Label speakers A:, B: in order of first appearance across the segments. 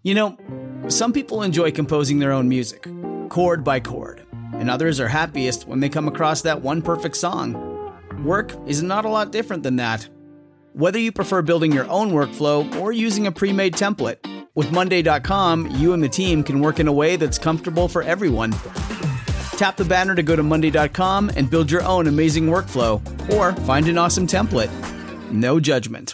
A: You know, some people enjoy composing their own music, chord by chord, and others are happiest when they come across that one perfect song. Work is not a lot different than that. Whether you prefer building your own workflow or using a pre-made template, with Monday.com, you and the team can work in a way that's comfortable for everyone. Tap the banner to go to Monday.com and build your own amazing workflow, or find an awesome template. No judgment.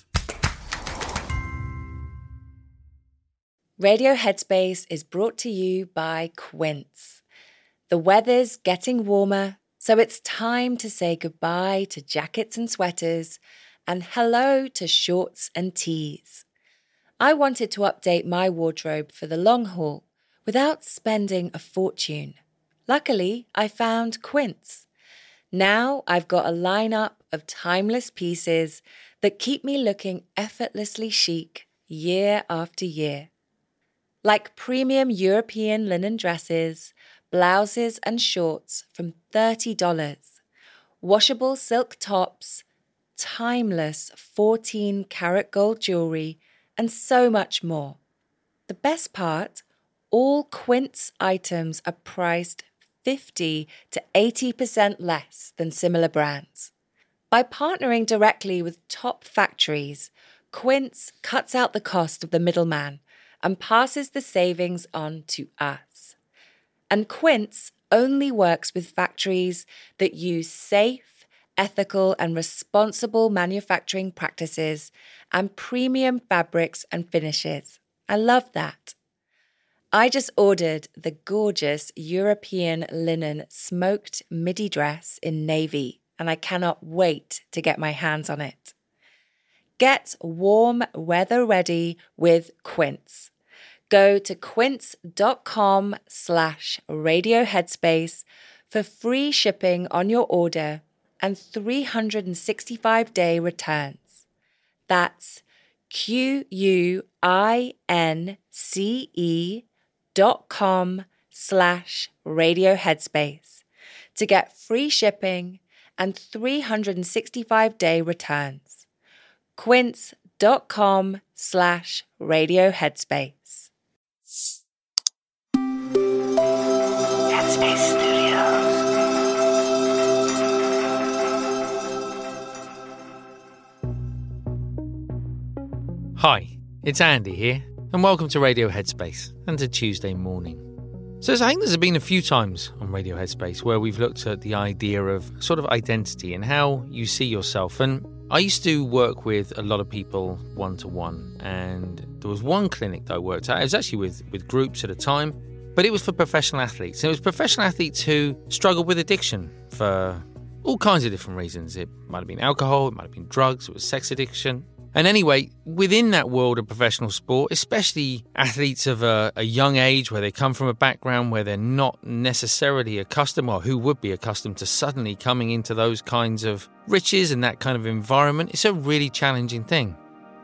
B: Radio Headspace is brought to you by Quince. The weather's getting warmer, so it's time to say goodbye to jackets and sweaters and hello to shorts and tees. I wanted to update my wardrobe for the long haul without spending a fortune. Luckily, I found Quince. Now I've got a lineup of timeless pieces that keep me looking effortlessly chic year after year. Like premium European linen dresses, blouses and shorts from $30, washable silk tops, timeless 14-karat gold jewelry, and so much more. The best part, all Quince items are priced 50 to 80% less than similar brands. By partnering directly with top factories, Quince cuts out the cost of the middleman and passes the savings on to us. And Quince only works with factories that use safe, ethical, and responsible manufacturing practices and premium fabrics and finishes. I love that. I just ordered the gorgeous European linen smoked midi dress in navy, and I cannot wait to get my hands on it. Get warm weather ready with Quince. Go to quince.com/radioheadspace for free shipping on your order and 365-day returns. That's QUINCE.com/radioheadspace to get free shipping and 365-day returns. quince.com/radioheadspace.
C: Headspace Studios.
D: Hi, it's Andy here, and welcome to Radio Headspace and to Tuesday morning. So I think there's been a few times on Radio Headspace where we've looked at the idea of sort of identity and how you see yourself. And I used to work with a lot of people one-to-one, and there was one clinic that I worked at. It was actually with groups at a time, but it was for professional athletes. And it was professional athletes who struggled with addiction for all kinds of different reasons. It might have been alcohol, it might have been drugs, it was sex addiction. And anyway, within that world of professional sport, especially athletes of a young age where they come from a background where they're not necessarily accustomed, or who would be accustomed to suddenly coming into those kinds of riches and that kind of environment, it's a really challenging thing.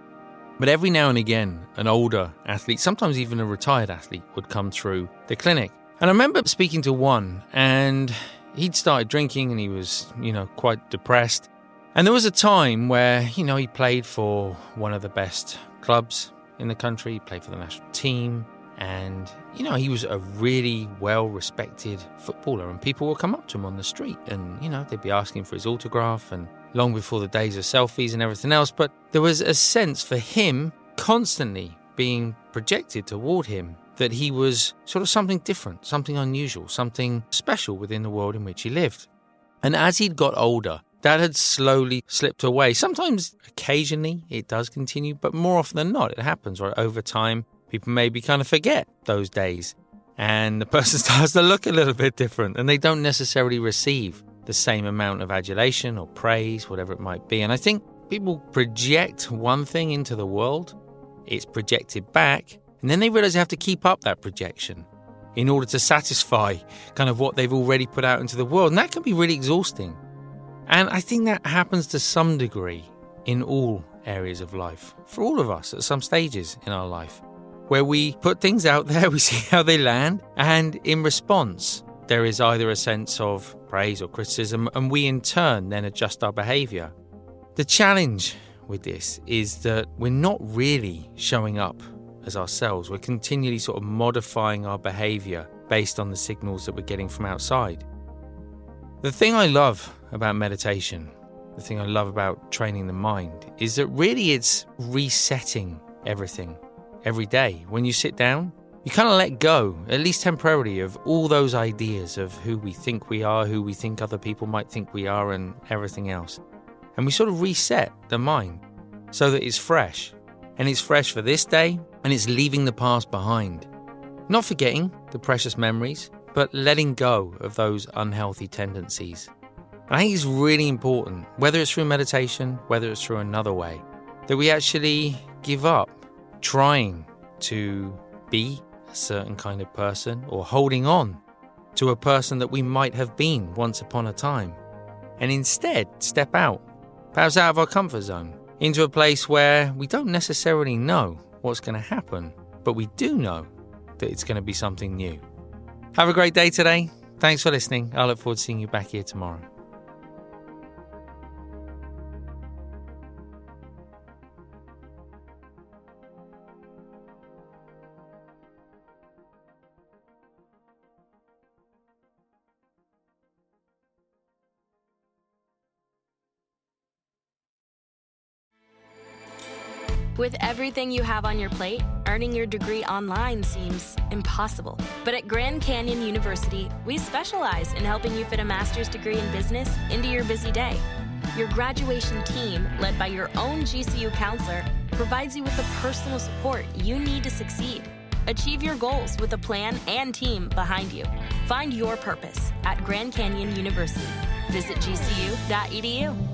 D: But every now and again, an older athlete, sometimes even a retired athlete, would come through the clinic. And I remember speaking to one, and he'd started drinking and he was, quite depressed. And there was a time where, he played for one of the best clubs in the country. He played for the national team. And, he was a really well-respected footballer. And people would come up to him on the street and, they'd be asking for his autograph, and long before the days of selfies and everything else. But there was a sense for him constantly being projected toward him that he was sort of something different, something unusual, something special within the world in which he lived. And as he'd got older, that had slowly slipped away. Sometimes, occasionally, it does continue, but more often than not, it happens. Right? Over time, people maybe kind of forget those days, and the person starts to look a little bit different, and they don't necessarily receive the same amount of adulation or praise, whatever it might be. And I think people project one thing into the world, it's projected back, and then they realize they have to keep up that projection in order to satisfy kind of what they've already put out into the world. And that can be really exhausting. And I think that happens to some degree in all areas of life, for all of us at some stages in our life, where we put things out there, we see how they land, and in response, there is either a sense of praise or criticism, and we in turn then adjust our behaviour. The challenge with this is that we're not really showing up as ourselves. We're continually sort of modifying our behavior based on the signals that we're getting from outside. The thing I love about meditation, the thing I love about training the mind, is that really it's resetting everything every day. When you sit down, you kind of let go, at least temporarily, of all those ideas of who we think we are, who we think other people might think we are, and everything else. And we sort of reset the mind so that it's fresh. And it's fresh for this day, and it's leaving the past behind. Not forgetting the precious memories, but letting go of those unhealthy tendencies. And I think it's really important, whether it's through meditation, whether it's through another way, that we actually give up trying to be a certain kind of person or holding on to a person that we might have been once upon a time, and instead step out, perhaps out of our comfort zone, into a place where we don't necessarily know what's going to happen, but we do know that it's going to be something new. Have a great day today. Thanks for listening. I look forward to seeing you back here tomorrow.
C: With everything you have on your plate, earning your degree online seems impossible. But at Grand Canyon University, we specialize in helping you fit a master's degree in business into your busy day. Your graduation team, led by your own GCU counselor, provides you with the personal support you need to succeed. Achieve your goals with a plan and team behind you. Find your purpose at Grand Canyon University. Visit gcu.edu.